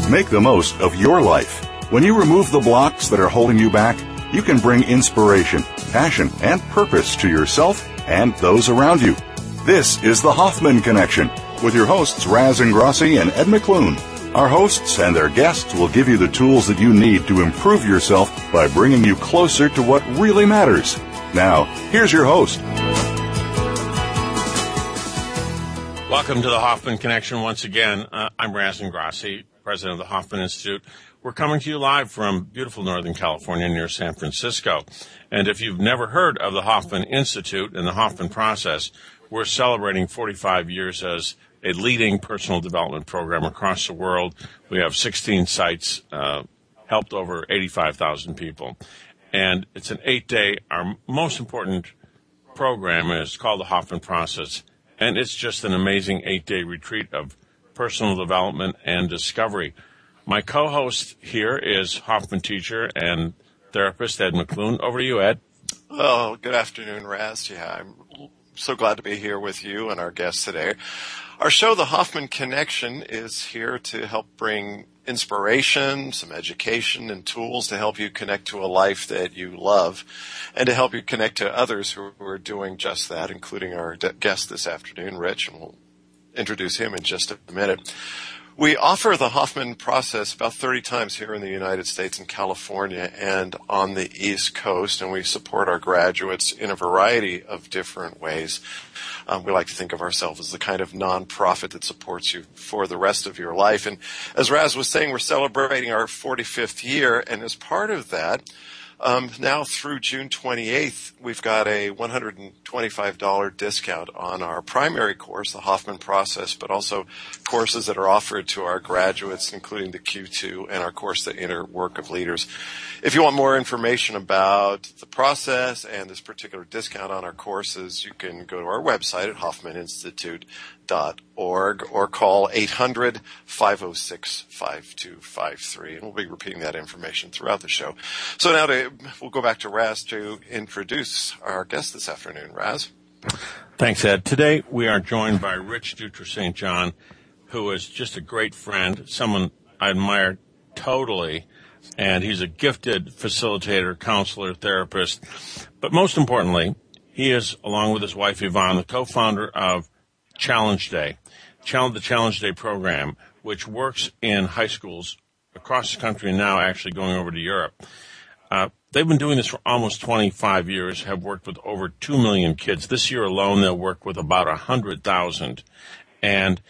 Make the most of your life. When you remove the blocks that are holding you back, you can bring inspiration, passion, and purpose to yourself and those around you. This is the Hoffman Connection with your hosts Raz Ingrassi and Ed McClune. Our hosts and their guests will give you the tools that you need to improve yourself by bringing you closer to what really matters. Now, here's your host. Welcome to the Hoffman Connection once again. I'm Raz Ingrassi, president of the Hoffman Institute. We're coming to you live from beautiful Northern California near San Francisco. And if you've never heard of the Hoffman Institute and the Hoffman process, we're celebrating 45 years as a leading personal development program across the world. We have 16 sites, helped over 85,000 people. And it's an 8-day, our most important program is called the Hoffman Process. And it's just an amazing 8-day retreat of personal development and discovery. My co-host here is Hoffman teacher and therapist Ed McClune. Over to you, Ed. Oh, good afternoon, Raz. Yeah, I'm so glad to be here with you and our guests today. Our show, The Hoffman Connection, is here to help bring inspiration, some education, and tools to help you connect to a life that you love and to help you connect to others who are doing just that, including our guest this afternoon, Rich, and we'll introduce him in just a minute. We offer the Hoffman process about 30 times here in the United States and California and on the East Coast, and we support our graduates in a variety of different ways. We like to think of ourselves as the kind of nonprofit that supports you for the rest of your life. And as Raz was saying, we're celebrating our 45th year, and as part of that, now through June 28th, we've got a $125 discount on our primary course, the Hoffman Process, but also courses that are offered to our graduates, including the Q2 and our course, The Inner Work of Leaders. If you want more information about the process and this particular discount on our courses, you can go to our website at hoffmaninstitute.org or call 800-506-5253, and we'll be repeating that information throughout the show. So now we'll go back to Raz to introduce our guest this afternoon. Raz? Thanks, Ed. Today we are joined by Rich Dutra St. John, who is just a great friend, someone I admire totally, and he's a gifted facilitator, counselor, therapist. But most importantly, he is, along with his wife Yvonne, the co-founder of Challenge Day, the Challenge Day program, which works in high schools across the country and now actually going over to Europe. They've been doing this for almost 25 years, have worked with over 2 million kids. This year alone, they'll work with about 100,000. And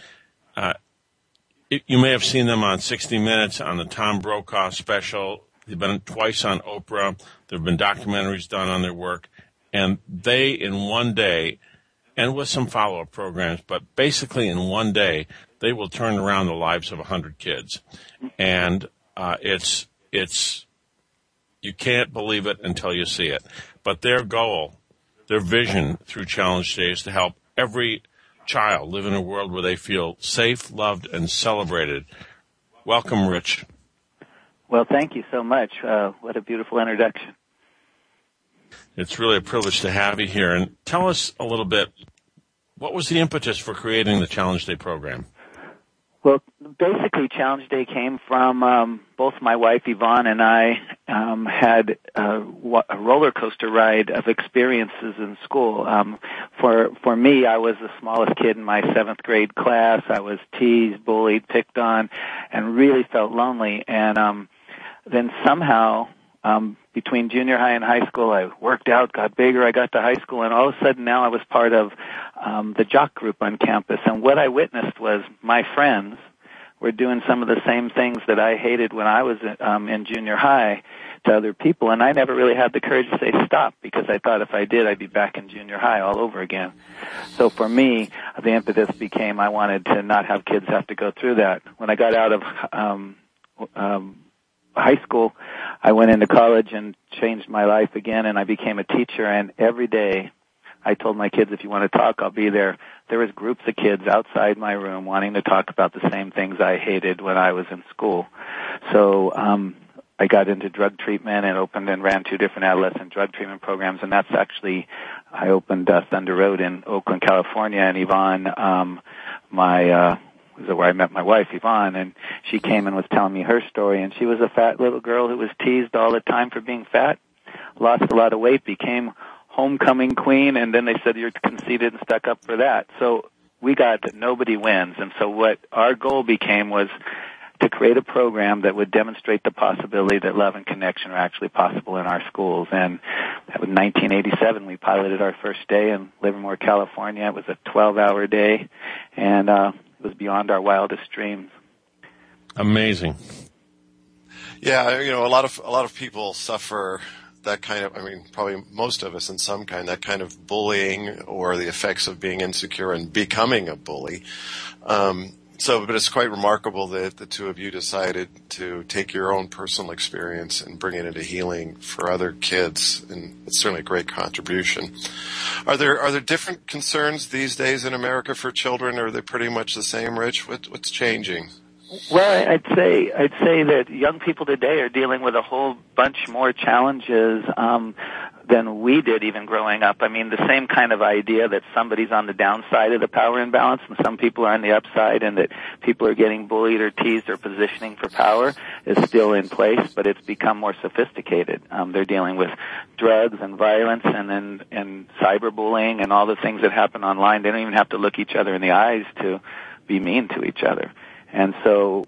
you may have seen them on 60 Minutes, on the Tom Brokaw special. They've been twice on Oprah. There have been documentaries done on their work. And they, in one day, and with some follow-up programs, but basically in one day, they will turn around the lives of 100 kids. And it's you can't believe it until you see it. But their goal, their vision through Challenge Day is to help every child live in a world where they feel safe, loved, and celebrated. Welcome, Rich. Well, thank you so much. What a beautiful introduction. It's really a privilege to have you here. And tell us a little bit, what was the impetus for creating the Challenge Day program? Well, basically, Challenge Day came from both my wife, Yvonne, and I had a roller coaster ride of experiences in school. For me, I was the smallest kid in my 7th grade class. I was teased, bullied, picked on, and really felt lonely. And then somehow, between junior high and high school, I worked out, got bigger, I got to high school, and all of a sudden now I was part of the jock group on campus. And what I witnessed was my friends were doing some of the same things that I hated when I was in junior high to other people, and I never really had the courage to say stop, because I thought if I did, I'd be back in junior high all over again. So for me, the impetus became I wanted to not have kids have to go through that. When I got out of high school, I went into college and changed my life again, and I became a teacher, and every day I told my kids, if you want to talk, I'll be there. There was groups of kids outside my room wanting to talk about the same things I hated when I was in school. So I got into drug treatment and opened and ran 2 different adolescent drug treatment programs, and that's actually, I opened Thunder Road in Oakland, California, and Yvonne, my is where I met my wife, Yvonne, and she came and was telling me her story, and she was a fat little girl who was teased all the time for being fat, lost a lot of weight, became homecoming queen, and then they said you're conceited and stuck up for that. So we got that nobody wins, and so what our goal became was to create a program that would demonstrate the possibility that love and connection are actually possible in our schools. And that was 1987. We piloted our first day in Livermore, California. It was a 12-hour day, and it was beyond our wildest dreams. Amazing. Yeah, a lot of people suffer that kind of, probably most of us in some kind, that kind of bullying or the effects of being insecure and becoming a bully. But it's quite remarkable that the two of you decided to take your own personal experience and bring it into healing for other kids, and it's certainly a great contribution. Are there different concerns these days in America for children, or are they pretty much the same, Rich? What's changing? Well, I'd say that young people today are dealing with a whole bunch more challenges than we did even growing up. The same kind of idea that somebody's on the downside of the power imbalance and some people are on the upside, and that people are getting bullied or teased or positioning for power is still in place, but it's become more sophisticated. They're dealing with drugs and violence and cyberbullying and all the things that happen online. They don't even have to look each other in the eyes to be mean to each other. And so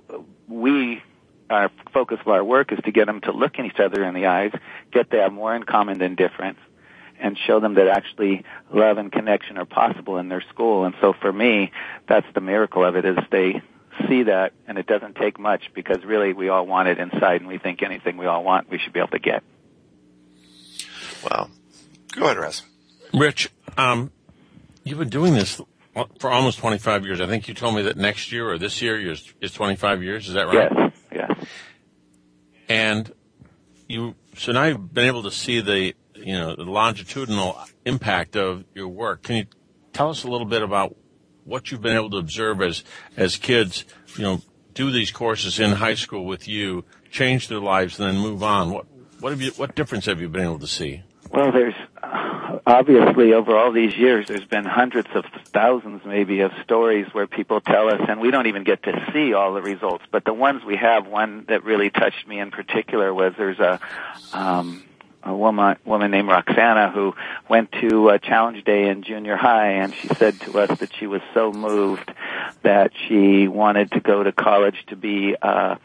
our focus of our work is to get them to look at each other in the eyes, get to have more in common than difference, and show them that actually love and connection are possible in their school. And so for me, that's the miracle of it, is they see that, and it doesn't take much, because really we all want it inside, and we think anything we all want we should be able to get. Wow. Go ahead, Raz. Rich, you've been doing this for almost 25 years. I think you told me that next year or this year is 25 years. Is that right? Yes. And so now you've been able to see the longitudinal impact of your work. Can you tell us a little bit about what you've been able to observe as kids, do these courses in high school with you, change their lives, and then move on? What difference have you been able to see? Well, there's obviously over all these years, there's been hundreds of thousands maybe of stories where people tell us, and we don't even get to see all the results, but the ones we have, one that really touched me in particular was there's a woman named Roxana who went to a challenge day in junior high, and she said to us that she was so moved that she wanted to go to college to be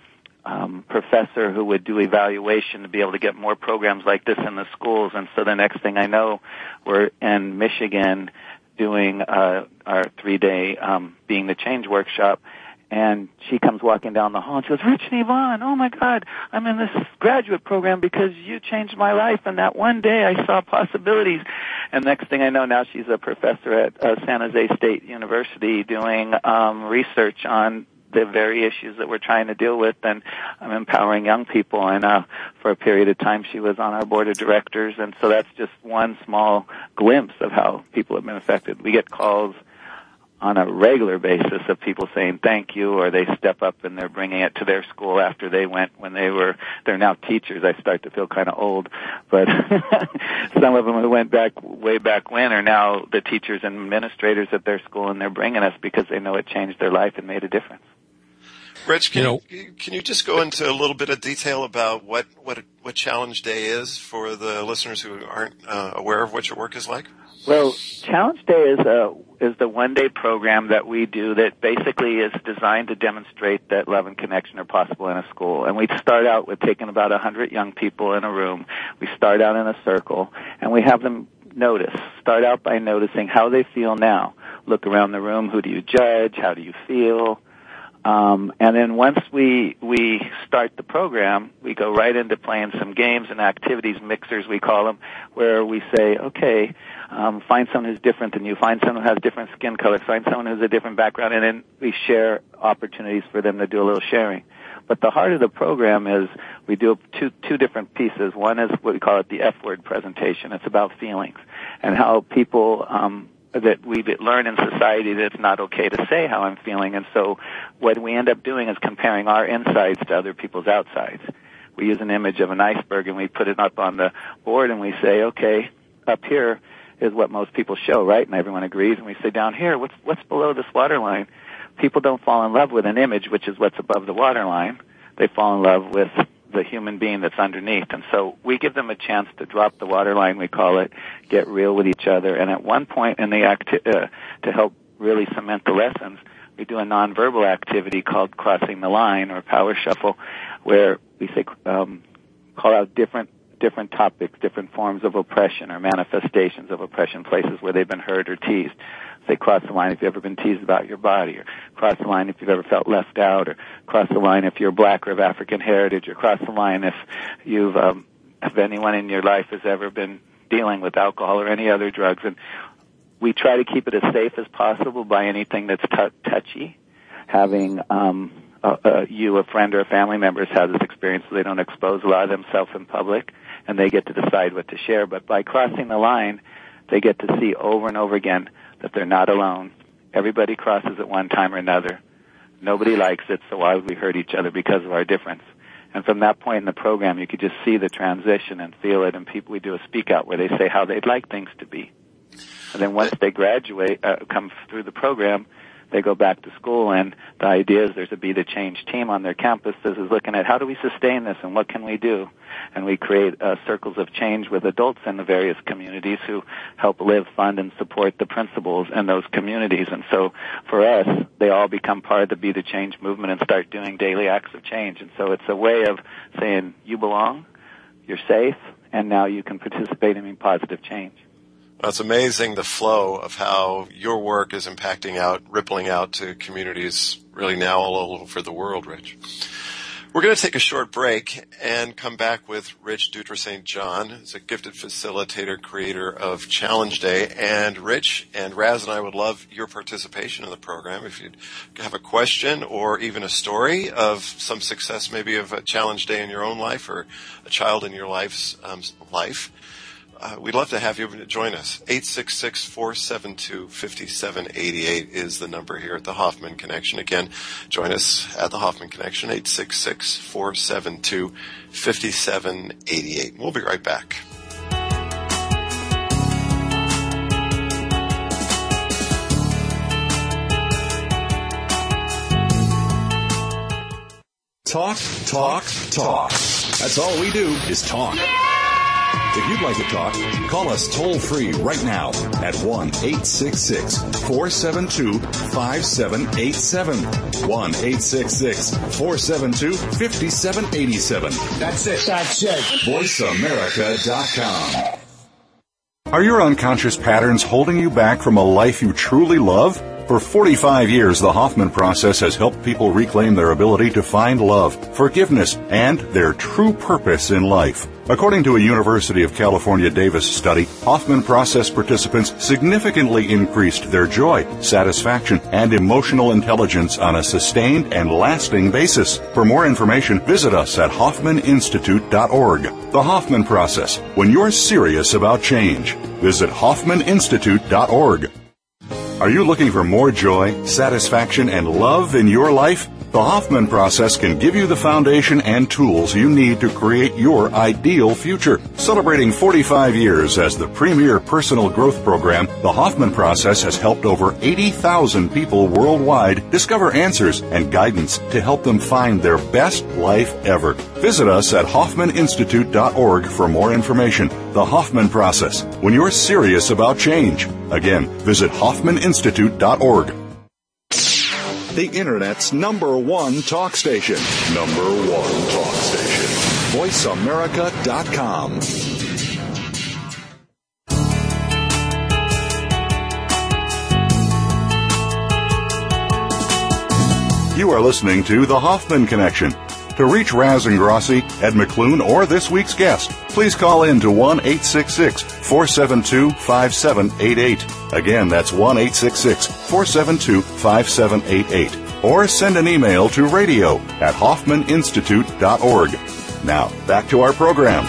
professor who would do evaluation to be able to get more programs like this in the schools. And so the next thing I know, we're in Michigan doing our 3-day Being the Change workshop, and she comes walking down the hall and she goes, "Rich and Yvonne, oh my God, I'm in this graduate program because you changed my life, and that one day I saw possibilities." And next thing I know, now she's a professor at San Jose State University doing research on the very issues that we're trying to deal with, and I'm empowering young people. And for a period of time, she was on our board of directors, and so that's just one small glimpse of how people have been affected. We get calls on a regular basis of people saying thank you, or they step up and they're bringing it to their school after they went when they're now teachers. I start to feel kind of old, but some of them who went way back when are now the teachers and administrators at their school, and they're bringing us because they know it changed their life and made a difference. Rich, can you just go into a little bit of detail about what Challenge Day is for the listeners who aren't aware of what your work is like? Well, Challenge Day is the one-day program that we do that basically is designed to demonstrate that love and connection are possible in a school. And we start out with taking about 100 young people in a room. We start out in a circle, and we have them start out by noticing how they feel now. Look around the room. Who do you judge? How do you feel? And then once we start the program, we go right into playing some games and activities, mixers we call them, where we say, okay, find someone who's different than you, find someone who has different skin color, find someone who's a different background, and then we share opportunities for them to do a little sharing. But the heart of the program is we do two different pieces. One is what we call it the F-word presentation. It's about feelings and how people that we learn in society that it's not okay to say how I'm feeling. And so what we end up doing is comparing our insides to other people's outsides. We use an image of an iceberg, and we put it up on the board, and we say, okay, up here is what most people show, right? And everyone agrees. And we say, down here, what's below this waterline? people don't fall in love with an image, which is what's above the waterline. They fall in love with the human being that's underneath. And so we give them a chance to drop the waterline, we call it, get real with each other. And at one point in the to help really cement the lessons, we do a nonverbal activity called crossing the line or power shuffle, where we say, call out different topics, different forms of oppression or manifestations of oppression, places where they've been hurt or teased. Say, cross the line if you've ever been teased about your body, or cross the line if you've ever felt left out, or cross the line if you're black or of African heritage, or cross the line if if anyone in your life has ever been dealing with alcohol or any other drugs. And we try to keep it as safe as possible by anything that's touchy. Having a friend or a family member has had this experience, so they don't expose a lot of themselves in public, and they get to decide what to share. But by crossing the line, they get to see over and over again that they're not alone. Everybody crosses at one time or another. Nobody likes it, so why would we hurt each other because of our difference? And from that point in the program, you could just see the transition and feel it. And we do a speak out where they say how they'd like things to be. And then once they graduate, come through the program, they go back to school, and the idea is there's a Be the Change team on their campus that is looking at how do we sustain this and what can we do. And we create circles of change with adults in the various communities who help live, fund, and support the principles in those communities. And so for us, they all become part of the Be the Change movement and start doing daily acts of change. And so it's a way of saying you belong, you're safe, and now you can participate in positive change. Well, it's amazing the flow of how your work is rippling out to communities really now all over the world, Rich. We're going to take a short break and come back with Rich Dutra St. John, who's a gifted facilitator, creator of Challenge Day. And Rich and Raz and I would love your participation in the program. If you have a question or even a story of some success, maybe of a Challenge Day in your own life or a child in your life's life, we'd love to have you join us. 866-472-5788 is the number here at the Hoffman Connection. Again, join us at the Hoffman Connection, 866-472-5788. We'll be right back. Talk, talk, talk. That's all we do is talk. If you'd like to talk, call us toll-free right now at 1-866-472-5787. 1-866-472-5787. That's it. VoiceAmerica.com. Are your unconscious patterns holding you back from a life you truly love? For 45 years, the Hoffman process has helped people reclaim their ability to find love, forgiveness, and their true purpose in life. According to a University of California Davis study, Hoffman process participants significantly increased their joy, satisfaction, and emotional intelligence on a sustained and lasting basis. For more information, visit us at HoffmanInstitute.org. The Hoffman process, when you're serious about change. Visit HoffmanInstitute.org. Are you looking for more joy, satisfaction, and love in your life? The Hoffman process can give you the foundation and tools you need to create your ideal future. Celebrating 45 years as the premier personal growth program, the Hoffman process has helped over 80,000 people worldwide discover answers and guidance to help them find their best life ever. Visit us at HoffmanInstitute.org for more information. The Hoffman process, when you're serious about change. Again, visit HoffmanInstitute.org. The Internet's #1 talk station. #1 talk station. VoiceAmerica.com. You are listening to The Hoffman Connection. To reach Raz Ingrassi, Ed McClune, or this week's guest, please call in to 1-866-472-5788. Again, that's 1-866-472-5788. Or send an email to radio@HoffmanInstitute.org. Now, back to our program.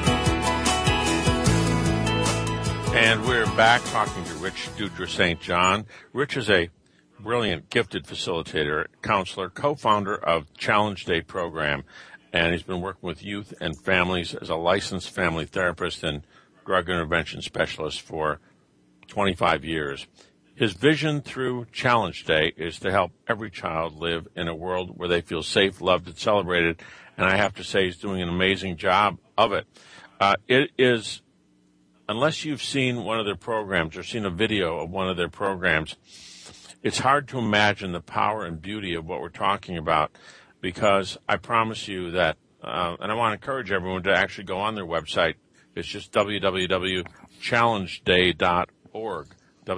And we're back talking to Rich Dutra St. John. Rich is a brilliant, gifted facilitator, counselor, co-founder of Challenge Day program, and he's been working with youth and families as a licensed family therapist and drug intervention specialist for 25 years. His vision through Challenge Day is to help every child live in a world where they feel safe, loved, and celebrated. And I have to say he's doing an amazing job of it. It is, unless you've seen one of their programs or seen a video of one of their programs, it's hard to imagine the power and beauty of what we're talking about, because I promise you that, and I want to encourage everyone to actually go on their website. It's just www.challengeday.org,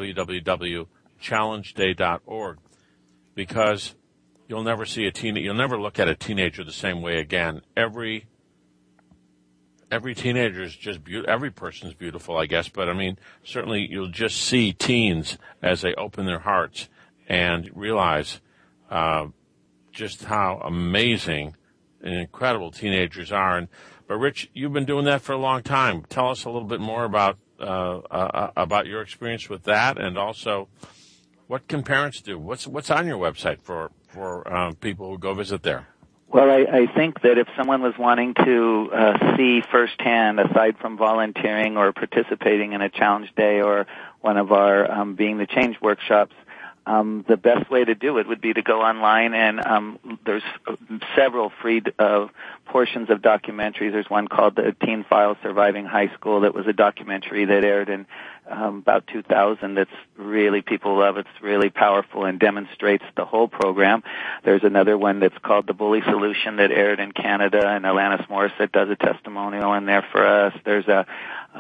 www.challengeday.org, because you'll never see you'll never look at a teenager the same way again. Every teenager is just every person's beautiful, I guess, but I mean, certainly you'll just see teens as they open their hearts and realize just how amazing and incredible teenagers are. But Rich, you've been doing that for a long time. Tell us a little bit more about your experience with that, and also what can parents do? What's on your website for people who go visit there? Well, I think that if someone was wanting to see firsthand, aside from volunteering or participating in a challenge day or one of our Being the Change workshops, the best way to do it would be to go online, and there's several free portions of documentaries. There's one called The Teen File Surviving High School that was a documentary that aired in about 2000 that's really, people love. It's really powerful and demonstrates the whole program. There's another one that's called The Bully Solution that aired in Canada, and Alanis Morissette does a testimonial in there for us. There's a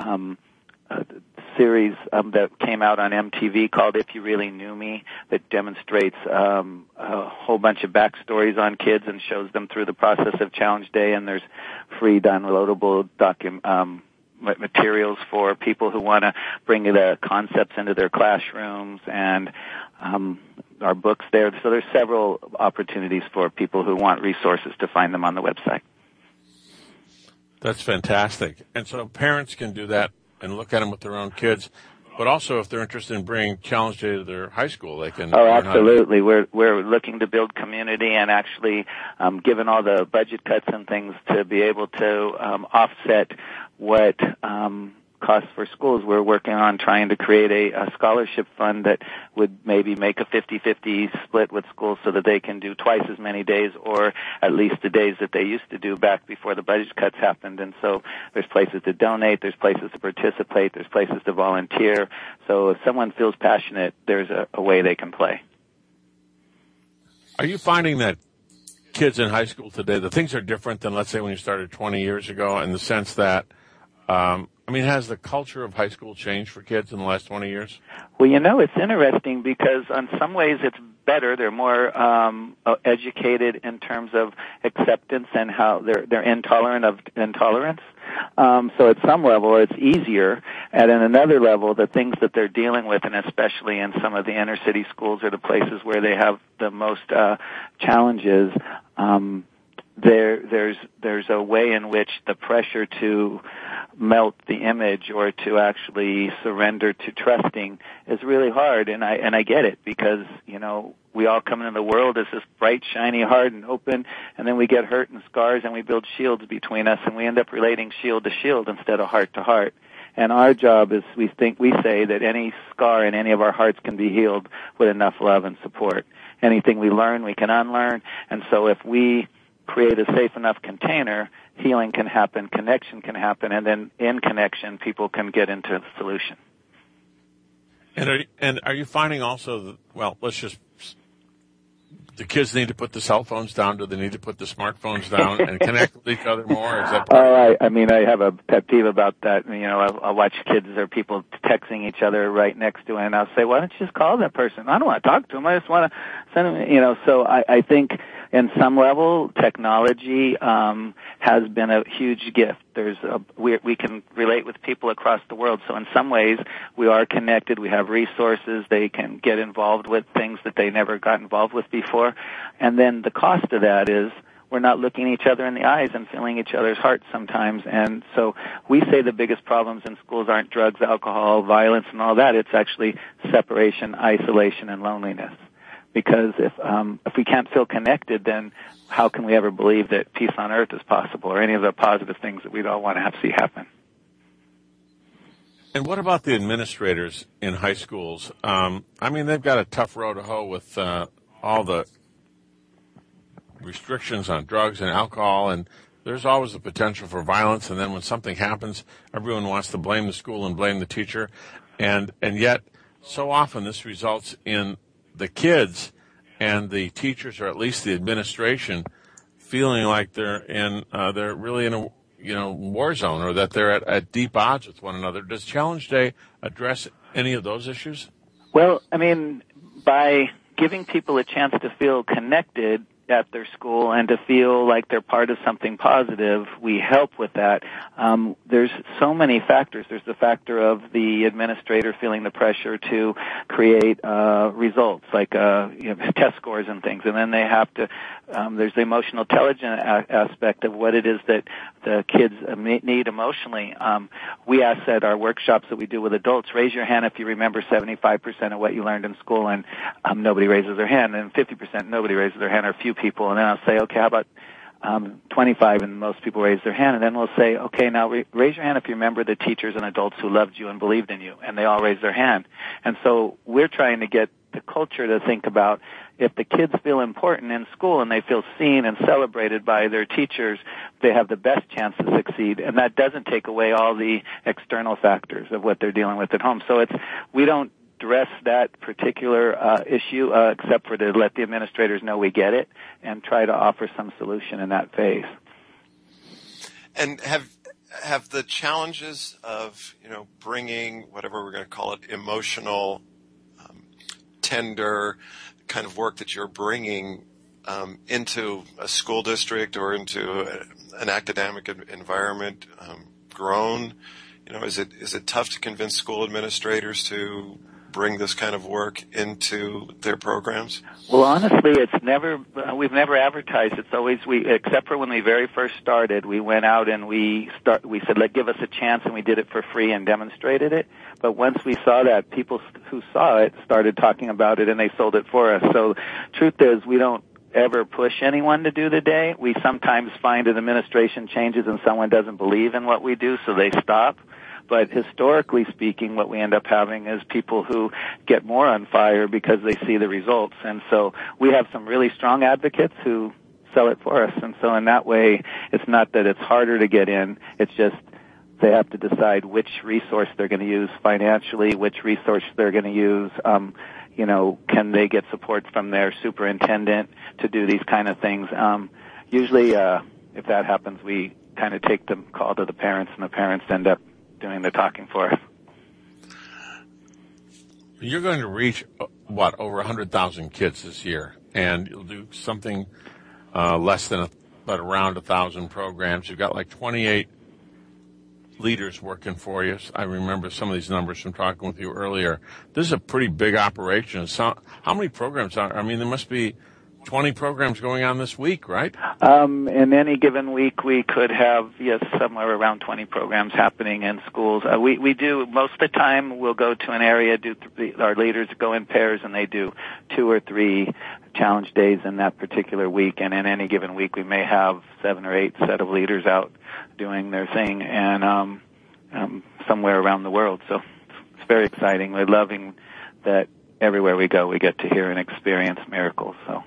series that came out on MTV called If You Really Knew Me that demonstrates a whole bunch of backstories on kids and shows them through the process of Challenge Day. And there's free downloadable materials for people who want to bring the concepts into their classrooms, and our books there. So there's several opportunities for people who want resources to find them on the website. That's fantastic. And so parents can do that and look at them with their own kids. But also, if they're interested in bringing Challenge Day to their high school, they can. Oh, absolutely. We're looking to build community, and actually, given all the budget cuts and things, to be able to offset what costs for schools, we're working on trying to create a scholarship fund that would maybe make a 50-50 split with schools so that they can do twice as many days, or at least the days that they used to do back before the budget cuts happened. And so there's places to donate, there's places to participate, there's places to volunteer. So if someone feels passionate, there's a way they can play. Are you finding that kids in high school today, the things are different than, let's say, when you started 20 years ago, in the sense that has the culture of high school changed for kids in the last 20 years? Well, it's interesting because in some ways it's better. They're more educated in terms of acceptance and how they're intolerant of intolerance. So at some level it's easier. And at another level, the things that they're dealing with, and especially in some of the inner city schools are the places where they have the most challenges. There's a way in which the pressure to melt the image or to actually surrender to trusting is really hard, and I get it, because we all come into the world as this bright, shiny, hard, and open, and then we get hurt and scars, and we build shields between us, and we end up relating shield to shield instead of heart to heart. And our job is, we say that any scar in any of our hearts can be healed with enough love and support. Anything we learn, we can unlearn, and so if we create a safe enough container, healing can happen, connection can happen, and then in connection, people can get into the solution. And are you finding also that, the kids need to put the cell phones down? Do they need to put the smartphones down and connect with each other more? Is that I have a pet peeve about that. I'll watch kids or people texting each other right next to it, and I'll say, why don't you just call that person? I don't want to talk to him. I just want to send him, So I think in some level, technology has been a huge gift. We can relate with people across the world. So in some ways, we are connected. We have resources. They can get involved with things that they never got involved with before. And then the cost of that is we're not looking each other in the eyes and feeling each other's hearts sometimes. And so we say the biggest problems in schools aren't drugs, alcohol, violence, and all that. It's actually separation, isolation, and loneliness. Because if we can't feel connected, then how can we ever believe that peace on earth is possible, or any of the positive things that we'd all want to see happen? And what about the administrators in high schools? I mean, they've got a tough row to hoe with all the restrictions on drugs and alcohol, and there's always the potential for violence. And then when something happens, everyone wants to blame the school and blame the teacher. And yet, so often this results in the kids and the teachers, or at least the administration, feeling like they're really in a war zone, or that they're at deep odds with one another. Does Challenge Day address any of those issues? Well, I mean, by giving people a chance to feel connected at their school and to feel like they're part of something positive, we help with that. There's so many factors. There's the factor of the administrator feeling the pressure to create results, like test scores and things, and then they have to. There's the emotional intelligence aspect of what it is that the kids need emotionally. We ask at our workshops that we do with adults, raise your hand if you remember 75% of what you learned in school, and nobody raises their hand, and 50% nobody raises their hand, or a few people, and then I'll say, okay, how about 25, and most people raise their hand, and then we'll say, okay, now raise your hand if you remember the teachers and adults who loved you and believed in you, and they all raise their hand. And so we're trying to get the culture to think about, if the kids feel important in school and they feel seen and celebrated by their teachers, they have the best chance to succeed, and that doesn't take away all the external factors of what they're dealing with at home. So we don't address that particular issue except for to let the administrators know we get it and try to offer some solution in that phase. And have the challenges of bringing whatever we're going to call it, emotional, tender kind of work that you're bringing into a school district or into an academic environment grown? Is it tough to convince school administrators to bring this kind of work into their programs? Well, honestly, we've never advertised. It's always except for when we very first started, we went out and we said, give us a chance, and we did it for free and demonstrated it. But once we saw that, people who saw it started talking about it, and they sold it for us. So truth is, we don't ever push anyone to do the day. We sometimes find an administration changes and someone doesn't believe in what we do, so they stop. But historically speaking, what we end up having is people who get more on fire because they see the results. And so we have some really strong advocates who sell it for us. And so in that way, it's not that it's harder to get in. It's just they have to decide which resource they're going to use financially, which resource they're going to use. Can they get support from their superintendent to do these kind of things? Usually, if that happens, we kind of take the call to the parents, and the parents end up doing the talking for us. You're going to reach, over 100,000 kids this year, and you'll do something less than but around 1,000 programs. You've got like 28 leaders working for you. I remember some of these numbers from talking with you earlier. This is a pretty big operation. So how many programs are, there must be 20 programs going on this week, right? In any given week, we could have, somewhere around 20 programs happening in schools. We do, most of the time, we'll go to an area, our leaders go in pairs, and they do 2 or 3 challenge days in that particular week. And in any given week, we may have 7 or 8 set of leaders out doing their thing, and somewhere around the world. So it's very exciting. We're loving that everywhere we go, we get to hear and experience miracles. So.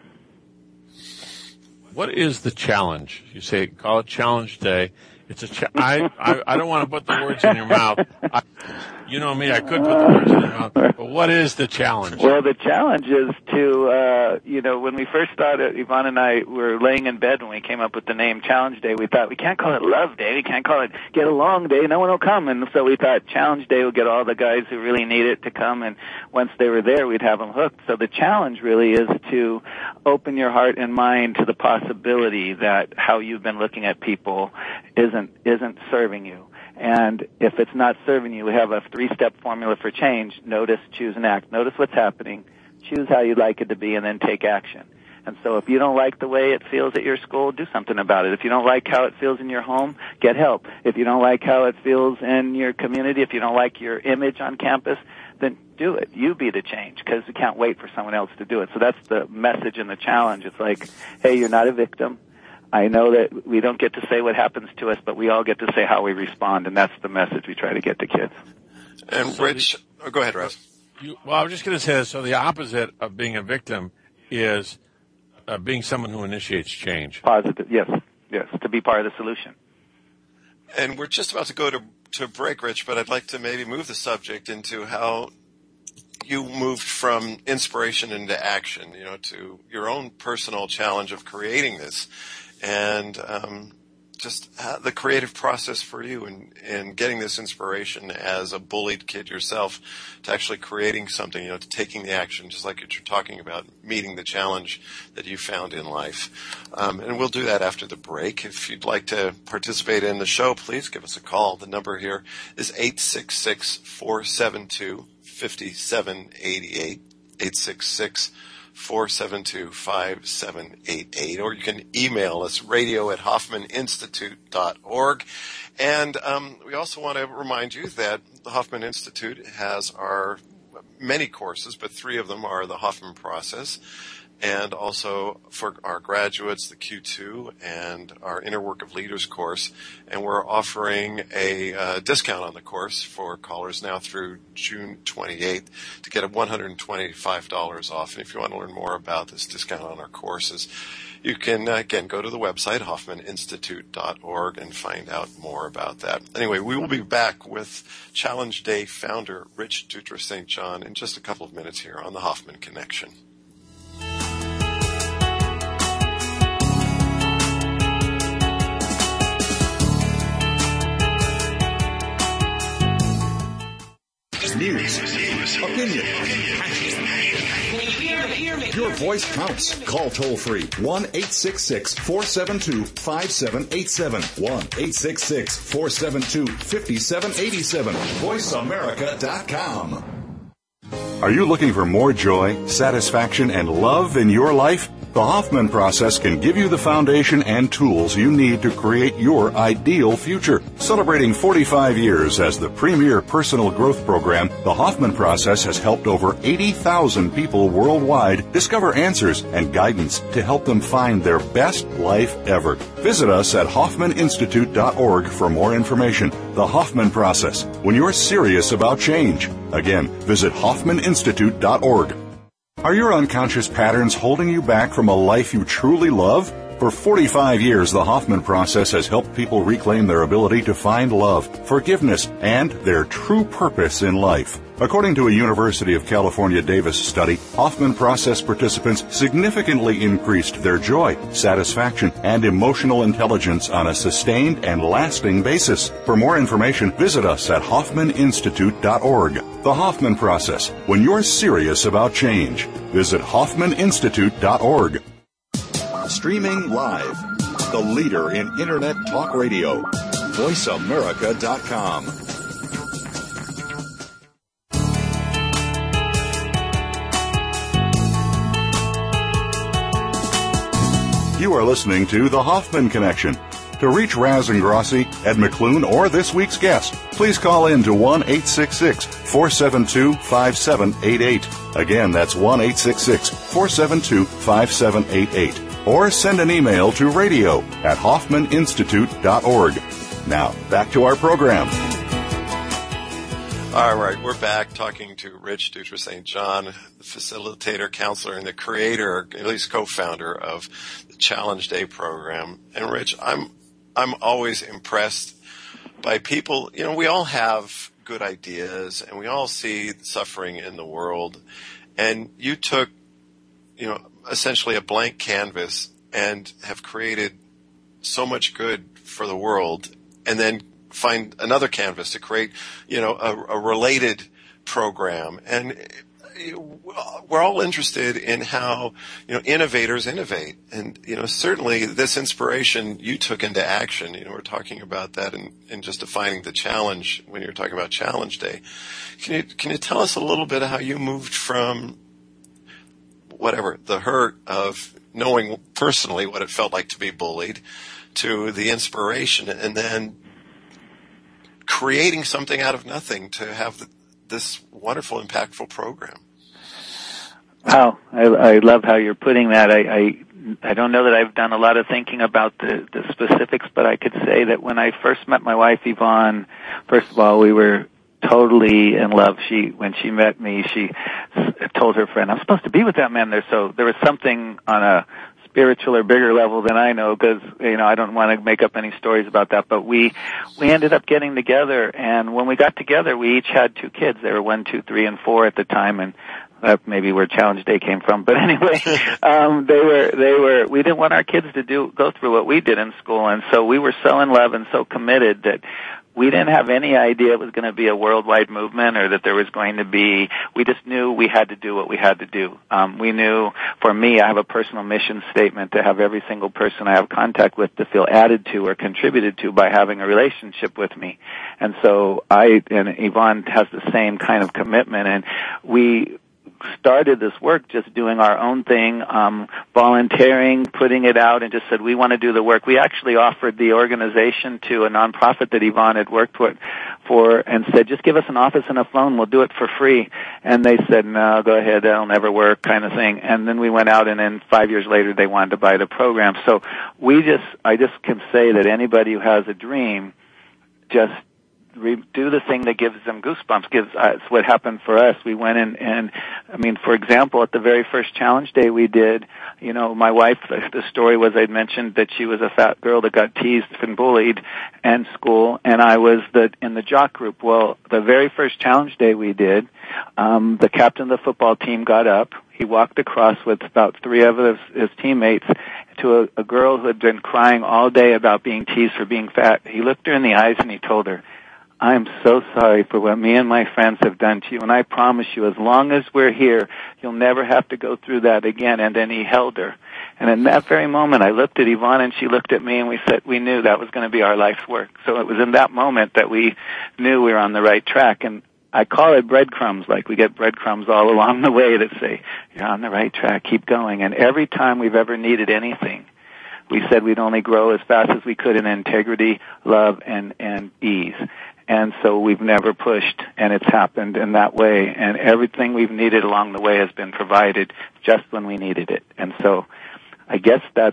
What is the challenge? You say, call it Challenge Day. It's I don't want to put the words in your mouth. You know me, I could put the words in your mouth. But what is the challenge? Well, the challenge is to, when we first started, Yvonne and I were laying in bed when we came up with the name Challenge Day. We thought, we can't call it Love Day. We can't call it Get Along Day. No one will come. And so we thought Challenge Day would get all the guys who really need it to come. And once they were there, we'd have them hooked. So the challenge really is to open your heart and mind to the possibility that how you've been looking at people isn't serving you. And if it's not serving you, we have a 3-step formula for change. Notice, choose, and act. Notice what's happening, choose how you'd like it to be, and then take action. And so if you don't like the way it feels at your school, do something about it. If you don't like how it feels in your home, get help. If you don't like how it feels in your community, if you don't like your image on campus, then do it. You be the change, because we can't wait for someone else to do it. So that's the message and the challenge. It's like, hey, you're not a victim. I know that we don't get to say what happens to us, but we all get to say how we respond, and that's the message we try to get to kids. And Rich, go ahead, Russ. Well, I was just going to say, so the opposite of being a victim is being someone who initiates change. Positive, yes, to be part of the solution. And we're just about to go to break, Rich, but I'd like to maybe move the subject into how you moved from inspiration into action, to your own personal challenge of creating this, and just the creative process for you in getting this inspiration as a bullied kid yourself to actually creating something, to taking the action, just like you're talking about, meeting the challenge that you found in life. And we'll do that after the break. If you'd like to participate in the show, please give us a call. The number here is 866-472-5788, 866-472-5788, or you can email us, radio@hoffmaninstitute.org. And we also want to remind you that the Hoffman Institute has our many courses, but 3 of them are the Hoffman Process, and also for our graduates, the Q2 and our Inner Work of Leaders course. And we're offering a discount on the course for callers now through June 28th to get $125 off. And if you want to learn more about this discount on our courses, you can, again, go to the website, hoffmaninstitute.org, and find out more about that. Anyway, we will be back with Challenge Day founder Rich Dutra St. John in just a couple of minutes here on the Hoffman Connection. News, opinion, your voice counts. Call toll free 1-866-472-5787. 1-866-472-5787. VoiceAmerica.com. Are you looking for more joy, satisfaction, and love in your life? The Hoffman Process can give you the foundation and tools you need to create your ideal future. Celebrating 45 years as the premier personal growth program, the Hoffman Process has helped over 80,000 people worldwide discover answers and guidance to help them find their best life ever. Visit us at hoffmaninstitute.org for more information. The Hoffman Process, when you're serious about change. Again, visit hoffmaninstitute.org. Are your unconscious patterns holding you back from a life you truly love? For 45 years, the Hoffman Process has helped people reclaim their ability to find love, forgiveness, and their true purpose in life. According to a University of California Davis study, Hoffman Process participants significantly increased their joy, satisfaction, and emotional intelligence on a sustained and lasting basis. For more information, visit us at hoffmaninstitute.org. The Hoffman Process, when you're serious about change. Visit hoffmaninstitute.org. Streaming live, the leader in Internet talk radio, VoiceAmerica.com. You are listening to The Hoffman Connection. To reach Raz Ingrassi, Ed McClune, or this week's guest, please call in to 1-866-472-5788. Again, that's 1-866-472-5788. Or send an email to radio@hoffmaninstitute.org. Now, back to our program. All right, we're back talking to Rich Dutra St. John, the facilitator, counselor, and the creator, or at least co-founder of the Challenge Day program. And Rich, I'm always impressed by people. We all have good ideas, and we all see suffering in the world. And you took, essentially a blank canvas and have created so much good for the world, and then find another canvas to create, a related program. And we're all interested in how, innovators innovate. And, certainly this inspiration you took into action. We're talking about that in just defining the challenge when you're talking about Challenge Day. Can you tell us a little bit of how you moved from the hurt of knowing personally what it felt like to be bullied to the inspiration, and then creating something out of nothing to have this wonderful, impactful program? Wow, I love how you're putting that. I don't know that I've done a lot of thinking about the specifics, but I could say that when I first met my wife, Yvonne, first of all, we were totally in love. When she met me, she told her friend, "I'm supposed to be with that man there." So there was something on a spiritual or bigger level than I know, because I don't want to make up any stories about that. But we ended up getting together, and when we got together, we each had 2 kids. They were 1, 2, 3, and 4 at the time, and that's maybe where Challenge Day came from. But anyway, we didn't want our kids to go through what we did in school, and so we were so in love and so committed that we didn't have any idea it was going to be a worldwide movement, or that there was going to be, we just knew we had to do what we had to do. We knew, for me, I have a personal mission statement to have every single person I have contact with to feel added to or contributed to by having a relationship with me. And so and Yvonne has the same kind of commitment, and we started this work just doing our own thing, volunteering, putting it out, and just said, we want to do the work. We actually offered the organization to a nonprofit that Yvonne had worked for and said, just give us an office and a phone, we'll do it for free. And they said, no, go ahead, that'll never work, kind of thing. And then we went out, and then 5 years later they wanted to buy the program. So I just can say that anybody who has a dream, just do the thing that gives them goosebumps. It's what happened for us. We went in, and for example, at the very first Challenge Day we did, my wife, the story was, I'd mentioned that she was a fat girl that got teased and bullied in school, and I was in the jock group. Well, the very first Challenge Day we did, the captain of the football team got up. He walked across with about 3 of his teammates to a girl who had been crying all day about being teased for being fat. He looked her in the eyes and he told her, "I'm so sorry for what me and my friends have done to you, and I promise you, as long as we're here, you'll never have to go through that again." And then he held her. And in that very moment, I looked at Yvonne, and she looked at me, and we knew that was going to be our life's work. So it was in that moment that we knew we were on the right track. And I call it breadcrumbs, like we get breadcrumbs all along the way that say, you're on the right track, keep going. And every time we've ever needed anything, we said we'd only grow as fast as we could in integrity, love, and ease. And so we've never pushed, and it's happened in that way. And everything we've needed along the way has been provided just when we needed it. And so I guess that's,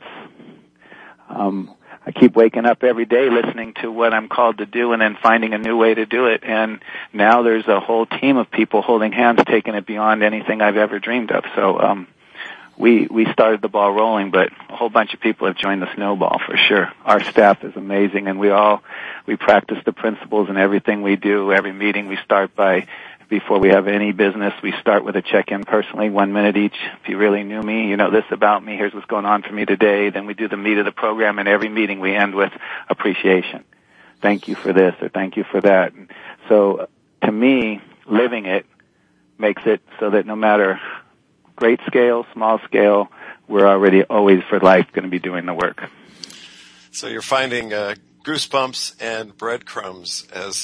I keep waking up every day listening to what I'm called to do and then finding a new way to do it. And now there's a whole team of people holding hands, taking it beyond anything I've ever dreamed of. So we started the ball rolling, but a whole bunch of people have joined the snowball for sure. Our staff is amazing, and we practice the principles in everything we do. Every meeting we start before we have any business, we start with a check-in personally, 1 minute each. If you really knew me, you know this about me, here's what's going on for me today. Then we do the meat of the program, and every meeting we end with appreciation. Thank you for this, or thank you for that. And so to me, living it makes it so that no matter great scale, small scale, we're already always for life going to be doing the work. So you're finding goosebumps and breadcrumbs as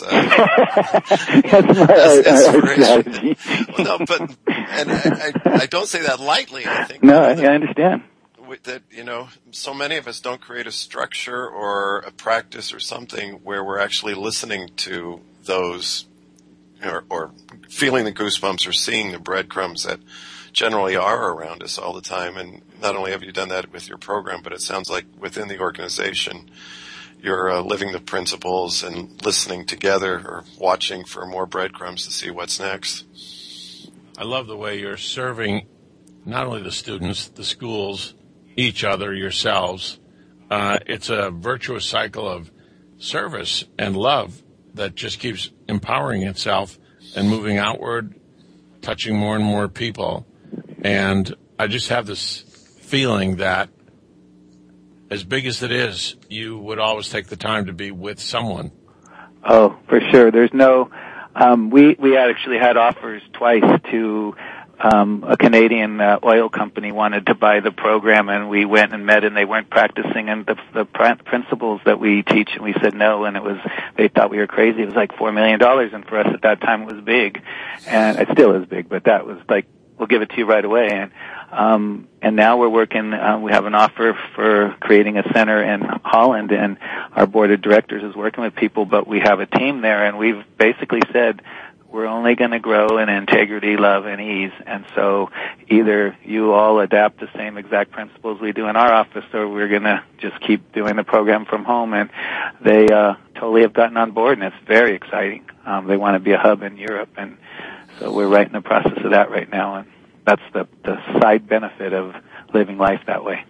inspiration. Well, no, but I don't say that lightly. I think no, I understand that so many of us don't create a structure or a practice or something where we're actually listening to those or feeling the goosebumps or seeing the breadcrumbs that generally are around us all the time. And not only have you done that with your program, but it sounds like within the organization, you're living the principles and listening together or watching for more breadcrumbs to see what's next. I love the way you're serving not only the students, the schools, each other, yourselves. It's a virtuous cycle of service and love that just keeps empowering itself and moving outward, touching more and more people. And I just have this feeling that as big as it is, you would always take the time to be with someone. Oh, for sure. There's no, we actually had offers twice to, a Canadian oil company wanted to buy the program, and we went and met, and they weren't practicing and the principles that we teach, and we said no, and they thought we were crazy. It was like $4 million, and for us at that time it was big, and it still is big, but that was like, we'll give it to you right away. And now we're working, we have an offer for creating a center in Holland, and our board of directors is working with people, but we have a team there, and we've basically said we're only going to grow in integrity, love, and ease. And so either you all adapt the same exact principles we do in our office, or we're going to just keep doing the program from home. And they totally have gotten on board, and it's very exciting. They want to be a hub in Europe, and so we're right in the process of that right now, and that's the side benefit of living life that way.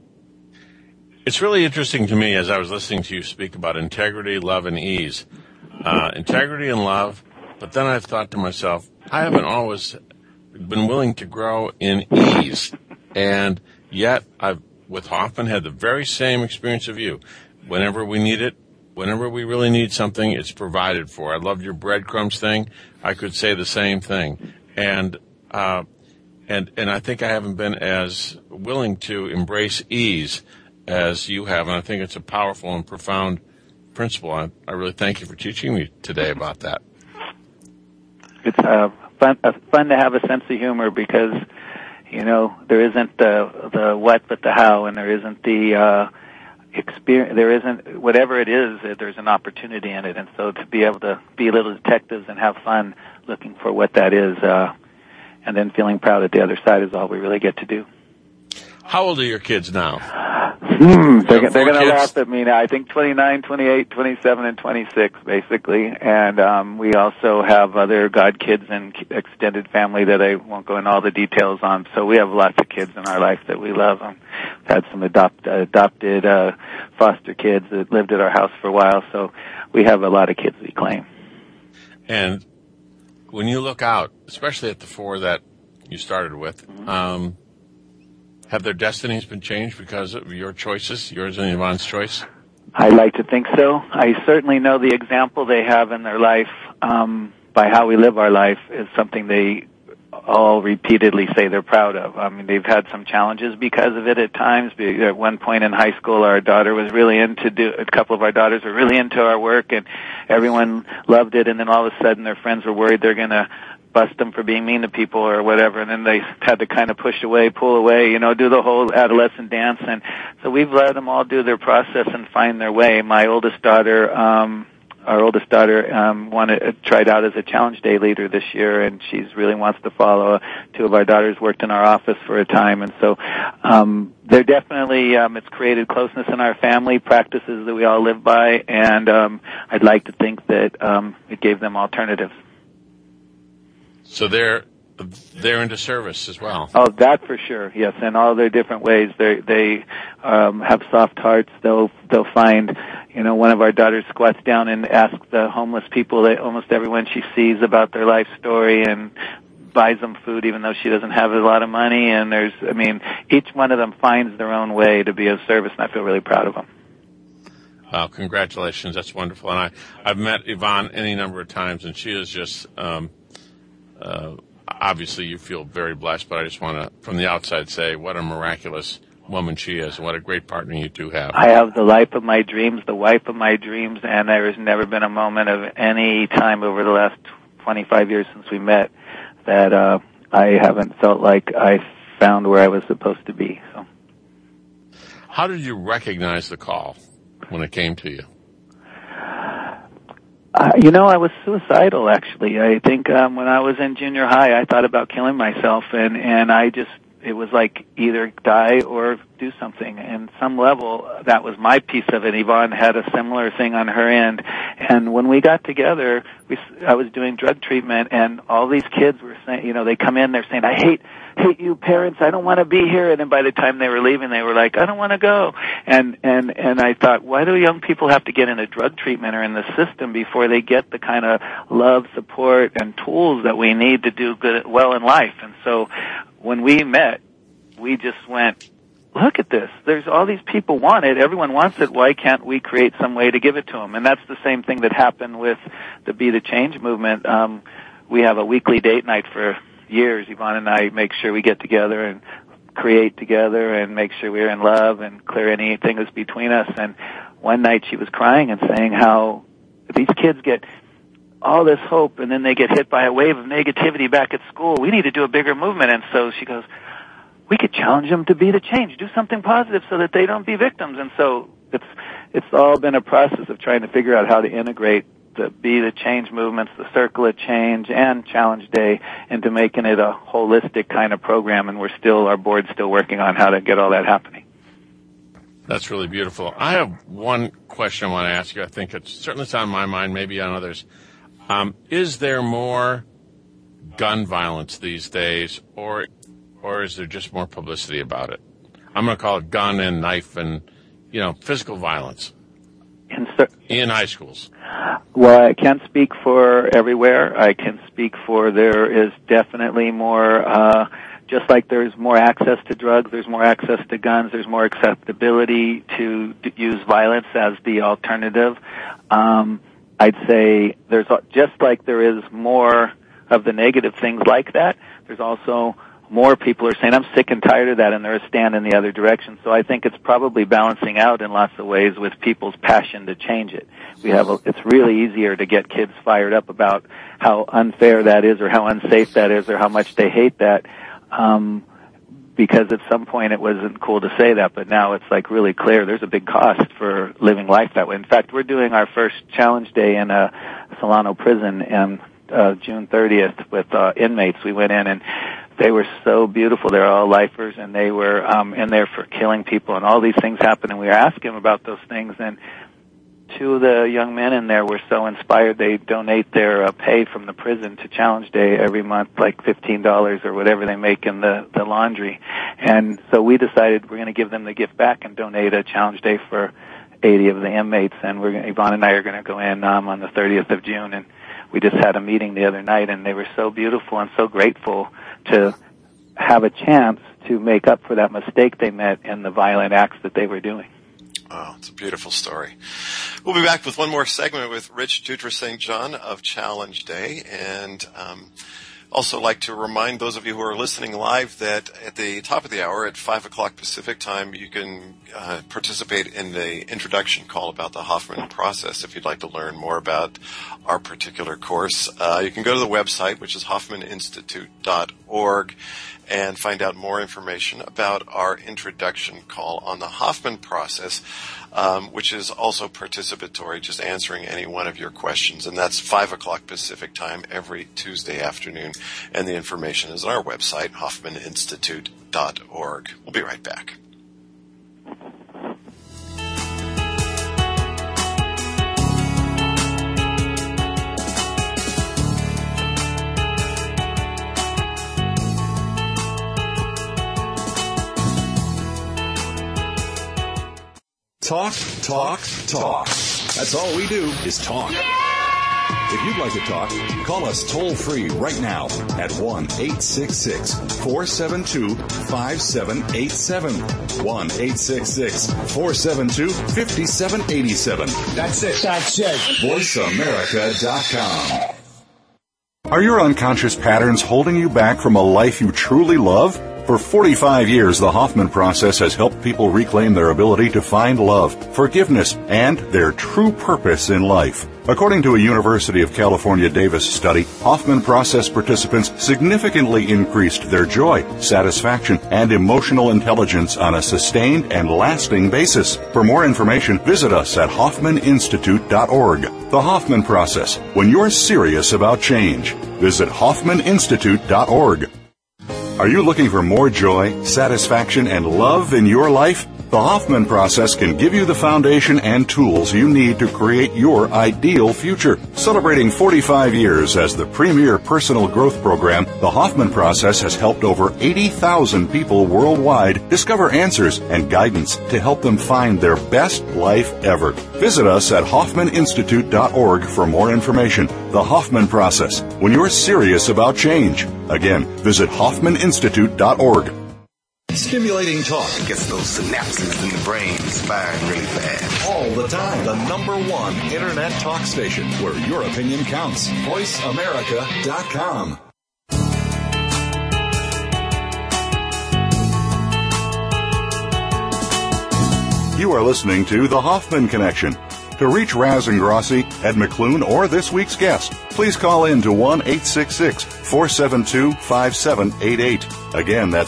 It's really interesting to me as I was listening to you speak about integrity, love, and ease. Integrity and love, but then I've thought to myself, I haven't always been willing to grow in ease, and yet I've, with Hoffman, had the very same experience of you. Whenever we need it, whenever we really need something, it's provided for. I loved your breadcrumbs thing. I could say the same thing. And I think I haven't been as willing to embrace ease as you have, and I think it's a powerful and profound principle. I really thank you for teaching me today about that. It's fun to have a sense of humor because, there isn't the what but the how, and there isn't the experience. There isn't whatever it is. There's an opportunity in it, and so to be able to be little detectives and have fun looking for what that is, and then feeling proud at the other side is all we really get to do. How old are your kids now? They're going to laugh at me now. I think 29, 28, 27, and 26, basically. And we also have other godkids and extended family that I won't go into all the details on. So we have lots of kids in our life that we love. We've had some adopted foster kids that lived at our house for a while. So we have a lot of kids we claim. And when you look out, especially at the four that you started with, have their destinies been changed because of your choices, yours and Yvonne's choice? I like to think so. I certainly know the example they have in their life by how we live our life is something they all repeatedly say they're proud of. I mean, they've had some challenges because of it at times. At one point in high school, our daughter was really a couple of our daughters were really into our work, and everyone loved it, and then all of a sudden their friends were worried they're going to bust them for being mean to people or whatever, and then they had to kind of push away, pull away, do the whole adolescent dance. And so we've let them all do their process and find their way. My oldest daughter, tried out as a challenge day leader this year, and she's really wants to follow. Two of our daughters worked in our office for a time, and so they're definitely it's created closeness in our family, practices that we all live by, and I'd like to think that it gave them alternatives. So they're into service as well. Oh, that for sure, yes, in all their different ways. They have soft hearts. They'll find, one of our daughters squats down and asks the homeless people, almost everyone she sees, about their life story and buys them food even though she doesn't have a lot of money. And each one of them finds their own way to be of service, and I feel really proud of them. Wow, congratulations. That's wonderful. And I've met Yvonne any number of times, and she is just... obviously you feel very blessed, but I just want to, from the outside, say what a miraculous woman she is and what a great partner you two have. I have the life of my dreams, the wife of my dreams, and there has never been a moment of any time over the last 25 years since we met that I haven't felt like I found where I was supposed to be. So, how did you recognize the call when it came to you? I was suicidal, actually. I think when I was in junior high, I thought about killing myself, and it was like either die or do something. And some level, that was my piece of it. Yvonne had a similar thing on her end. And when we got together, I was doing drug treatment, and all these kids were saying, they come in, they're saying, I hate you parents, I don't want to be here. And then by the time they were leaving, they were like, I don't want to go. And I thought, why do young people have to get into drug treatment or in the system before they get the kind of love, support, and tools that we need to do well in life? And so when we met, we just went, look at this. There's all these people want it. Everyone wants it. Why can't we create some way to give it to them? And that's the same thing that happened with the Be the Change movement. We have a weekly date night for years. Yvonne and I make sure we get together and create together and make sure we're in love and clear anything that's between us. And one night she was crying and saying how these kids get all this hope and then they get hit by a wave of negativity back at school. We need to do a bigger movement. And so she goes, we could challenge them to be the change, do something positive so that they don't be victims. And so it's all been a process of trying to figure out how to integrate the Be the Change movements, the Circle of Change, and Challenge Day into making it a holistic kind of program. And our board's still working on how to get all that happening. That's really beautiful. I have one question I want to ask you. I think it's on my mind, maybe on others. Is there more gun violence these days, or is there just more publicity about it? I'm going to call it gun and knife and, physical violence in high schools. Well, I can't speak for everywhere. I can speak for there is definitely more, just like there's more access to drugs, there's more access to guns, there's more acceptability to use violence as the alternative. I'd say there's, just like there is more of the negative things like that, there's also more people are saying, I'm sick and tired of that, and they're a stand in the other direction. So I think it's probably balancing out in lots of ways with people's passion to change it. It's really easier to get kids fired up about how unfair that is or how unsafe that is or how much they hate that, because at some point it wasn't cool to say that, but now it's like really clear there's a big cost for living life that way. In fact, we're doing our first challenge day in a Solano prison in June 30th with inmates. We went in and they were so beautiful. They're all lifers, and they were in there for killing people, and all these things happened, and we were asking them about those things, and two of the young men in there were so inspired they donate their pay from the prison to Challenge Day every month, like $15 or whatever they make in the laundry. And so we decided we're going to give them the gift back and donate a Challenge Day for 80 of the inmates, and Yvonne and I are going to go in on the 30th of June, and we just had a meeting the other night, and they were so beautiful and so grateful to have a chance to make up for that mistake they made in the violent acts that they were doing. Oh, it's a beautiful story. We'll be back with one more segment with Rich Dutra St. John of Challenge Day, and also like to remind those of you who are listening live that at the top of the hour at 5 o'clock Pacific time, you can participate in the introduction call about the Hoffman process if you'd like to learn more about our particular course. You can go to the website, which is hoffmaninstitute.org, and find out more information about our introduction call on the Hoffman process, which is also participatory, just answering any one of your questions. And that's 5 o'clock Pacific time every Tuesday afternoon. And the information is on our website, hoffmaninstitute.org. We'll be right back. Talk, talk, talk. That's all we do is talk. If you'd like to talk, call us toll-free right now at 1-866-472-5787. 1-866-472-5787. That's it. VoiceAmerica.com. Are your unconscious patterns holding you back from a life you truly love? For 45 years, the Hoffman process has helped people reclaim their ability to find love, forgiveness, and their true purpose in life. According to a University of California Davis study, Hoffman process participants significantly increased their joy, satisfaction, and emotional intelligence on a sustained and lasting basis. For more information, visit us at hoffmaninstitute.org. The Hoffman process, when you're serious about change. Visit hoffmaninstitute.org. Are you looking for more joy, satisfaction, and love in your life? The Hoffman process can give you the foundation and tools you need to create your ideal future. Celebrating 45 years as the premier personal growth program, the Hoffman process has helped over 80,000 people worldwide discover answers and guidance to help them find their best life ever. Visit us at hoffmaninstitute.org for more information. The Hoffman process, when you're serious about change. Again, visit hoffmaninstitute.org. Stimulating talk gets those synapses in the brain firing really fast. All the time. The #1 Internet talk station where your opinion counts. VoiceAmerica.com. You are listening to The Hoffman Connection. To reach Raz Ingrassi, Ed McClune, or this week's guest, please call in to 1-866-472-5788. Again, that's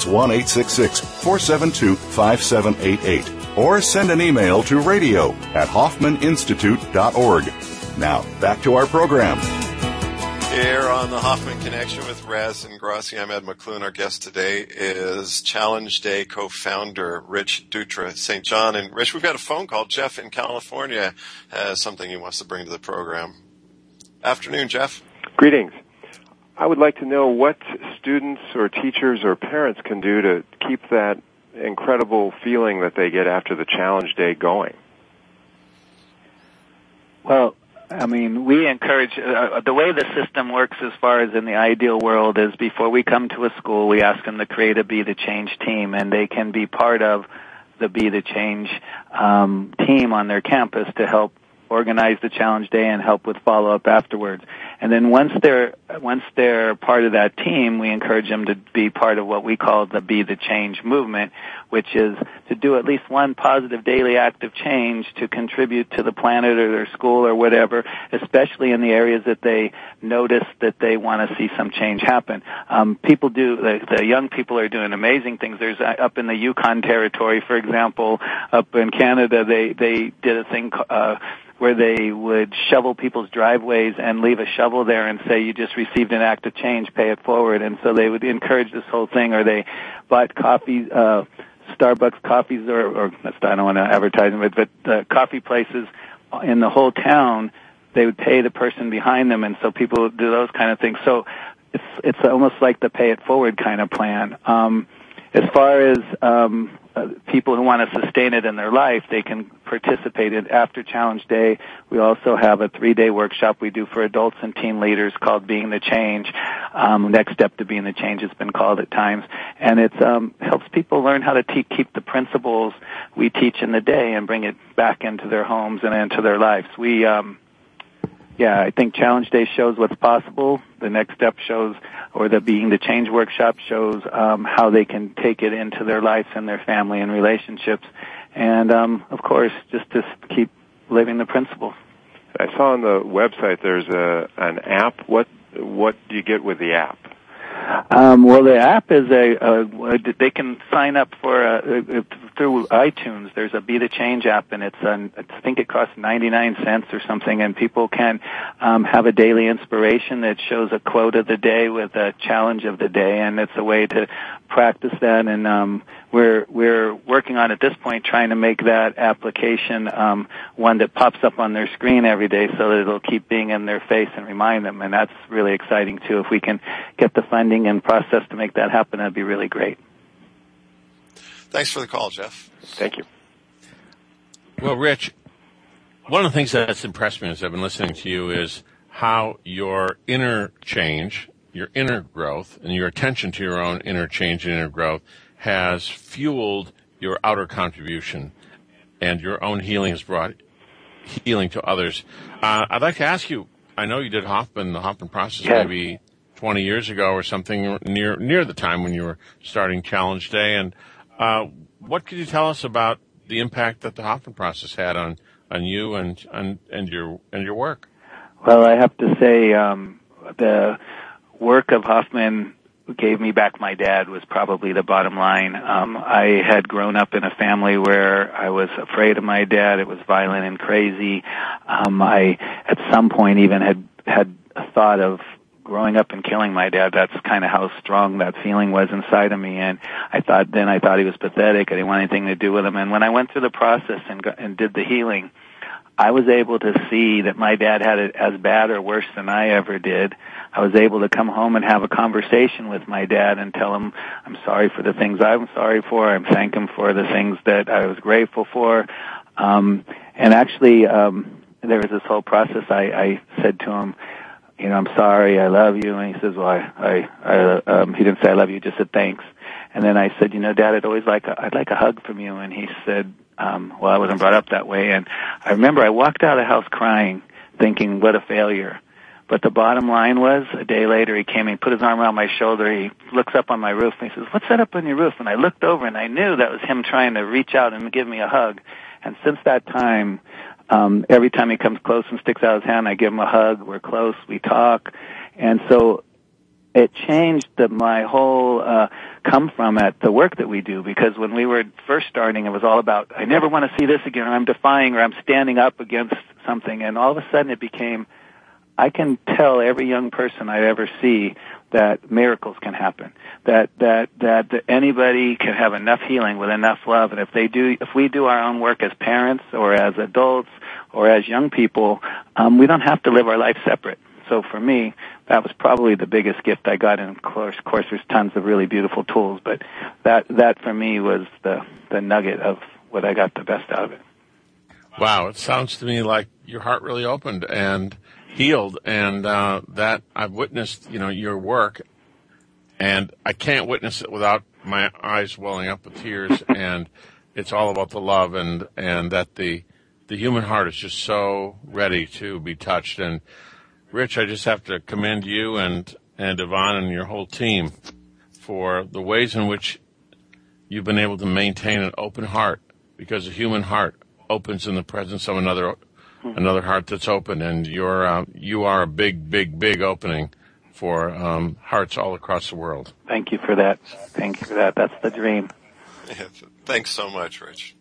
1-866-472-5788. Or send an email to radio@hoffmaninstitute.org. Now, back to our program. Here on the Hoffman Connection with Raz and Grassi, I'm Ed McClune. Our guest today is Challenge Day co-founder Rich Dutra St. John. And Rich, we've got a phone call. Jeff in California has something he wants to bring to the program. Afternoon, Jeff. Greetings. I would like to know what students or teachers or parents can do to keep that incredible feeling that they get after the Challenge Day going. Well, I mean, we encourage, the way the system works as far as in the ideal world is before we come to a school, we ask them to create a Be the Change team, and they can be part of the Be the Change team on their campus to help organize the Challenge Day and help with follow-up afterwards. And then once they're part of that team, we encourage them to be part of what we call the Be the Change movement, which is to do at least one positive daily act of change to contribute to the planet or their school or whatever, especially in the areas that they notice that they want to see some change happen. The young people are doing amazing things. There's up in the Yukon Territory, for example, up in Canada, they did a thing where they would shovel people's driveways and leave a shovel there and say, you just received an act of change, pay it forward. And so they would encourage this whole thing, or they bought coffee, Starbucks coffees, or I don't want to advertise them, but coffee places in the whole town, they would pay the person behind them, and so people do those kind of things. So it's almost like the pay it forward kind of plan. As far as people who want to sustain it in their life, they can participate in after Challenge Day. We also have a 3-day workshop we do for adults and teen leaders called Being the Change. Next Step to Being the Change has been called at times. And it helps people learn how to keep the principles we teach in the day and bring it back into their homes and into their lives. I think Challenge Day shows what's possible. The Next Step shows, or the Being the Change workshop shows how they can take it into their life and their family and relationships. And, of course, just to keep living the principle. I saw on the website there's an app. What do you get with the app? Well, the app is they can sign up for through iTunes. There's a Be the Change app, and I think it costs 99 cents or something, and people can have a daily inspiration that shows a quote of the day with a challenge of the day, and it's a way to practice that. And we're working on at this point trying to make that application one that pops up on their screen every day so that it'll keep being in their face and remind them, and that's really exciting too. If we can get the funding and process to make that happen, that'd be really great. Thanks for the call, Jeff. Thank you. Well, Rich, one of the things that's impressed me as I've been listening to you is how your inner change, your inner growth, and your attention to your own inner change and inner growth has fueled your outer contribution, and your own healing has brought healing to others. I'd like to ask you, I know you did the Hoffman process maybe 20 years ago or something near the time when you were starting Challenge Day, and what could you tell us about the impact that the Hoffman process had on you and your work? Well, I have to say the work of Hoffman gave me back my dad was probably the bottom line. I had grown up in a family where I was afraid of my dad. It was violent and crazy. I at some point even had a thought of growing up and killing my dad. That's kind of how strong that feeling was inside of me. And I thought he was pathetic. I didn't want anything to do with him. And when I went through the process and did the healing, I was able to see that my dad had it as bad or worse than I ever did. I was able to come home and have a conversation with my dad and tell him I'm sorry for the things I'm sorry for. I'm thank him for the things that I was grateful for. And actually, there was this whole process. I said to him, I'm sorry, I love you. And he says, well, he didn't say I love you, just said thanks. And then I said, Dad, I'd like a hug from you. And he said, well, I wasn't brought up that way. And I remember I walked out of the house crying, thinking, what a failure. But the bottom line was, a day later, he came and put his arm around my shoulder. He looks up on my roof and he says, what's that up on your roof? And I looked over and I knew that was him trying to reach out and give me a hug. And since that time, every time he comes close and sticks out his hand, I give him a hug. We're close. We talk. And so it changed my whole come from at the work that we do, because when we were first starting, it was all about, I never want to see this again, or I'm defying, or I'm standing up against something. And all of a sudden it became, I can tell every young person I ever see that miracles can happen, that anybody can have enough healing with enough love, and if we do our own work as parents or as adults or as young people, we don't have to live our life separate. So for me, that was probably the biggest gift I got. And of course, there's tons of really beautiful tools, but that for me was the nugget of what I got the best out of it. Wow, it sounds to me like your heart really opened and healed, and that I've witnessed, your work, and I can't witness it without my eyes welling up with tears. And it's all about the love, and that the human heart is just so ready to be touched. And Rich, I just have to commend you and Yvonne and your whole team for the ways in which you've been able to maintain an open heart, because a human heart opens in the presence of another heart that's open, and you are a big, big, big opening for hearts all across the world. Thank you for that. That's the dream. Yeah, thanks so much, Rich.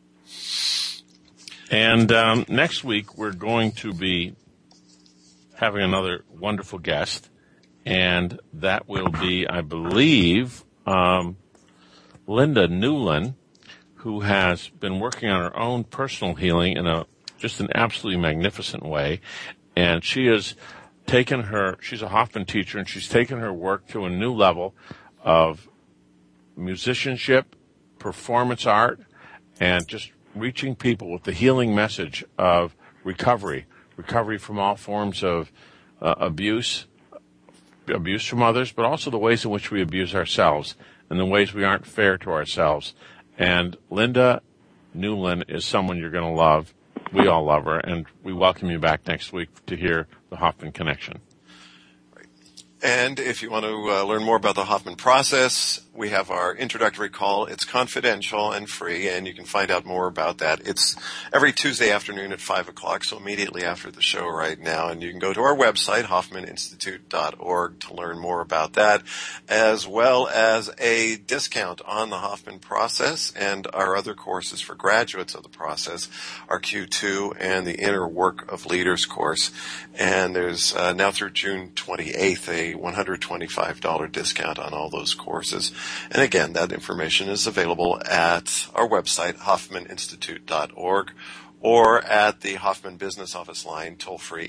And next week we're going to be having another wonderful guest, and that will be, I believe, Linda Newlin, who has been working on her own personal healing in just an absolutely magnificent way. And she has taken she's a Hoffman teacher, and she's taken her work to a new level of musicianship, performance art, and just reaching people with the healing message of recovery from all forms of abuse from others, but also the ways in which we abuse ourselves and the ways we aren't fair to ourselves. And Linda Newlin is someone you're going to love. We all love her, and we welcome you back next week to hear the Hoffman Connection. And if you want to learn more about the Hoffman process, we have our introductory call. It's confidential and free, and you can find out more about that. It's every Tuesday afternoon at 5 o'clock, so immediately after the show right now. And you can go to our website, hoffmaninstitute.org, to learn more about that, as well as a discount on the Hoffman process and our other courses for graduates of the process, our Q2 and the Inner Work of Leaders course. And there's now through June 28th a $125 discount on all those courses. And again, that information is available at our website, hoffmaninstitute.org, or at the Hoffman Business Office line, toll-free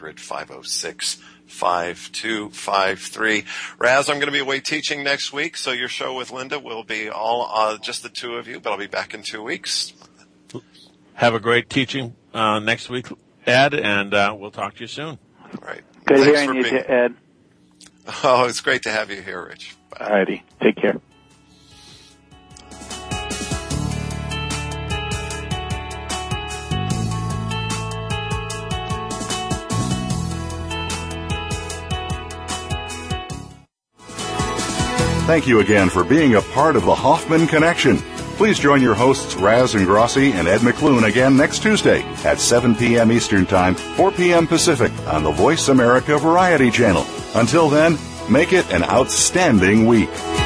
800-506-5253. Raz, I'm going to be away teaching next week, so your show with Linda will be all just the two of you, but I'll be back in 2 weeks. Have a great teaching next week, Ed, and we'll talk to you soon. All right. Good hearing you, Ed. Oh, it's great to have you here, Rich. Bye. All righty. Take care. Thank you again for being a part of the Hoffman Connection. Please join your hosts Raz Ingrassi and Ed McClune again next Tuesday at 7 p.m. Eastern Time, 4 p.m. Pacific on the Voice America Variety Channel. Until then, make it an outstanding week.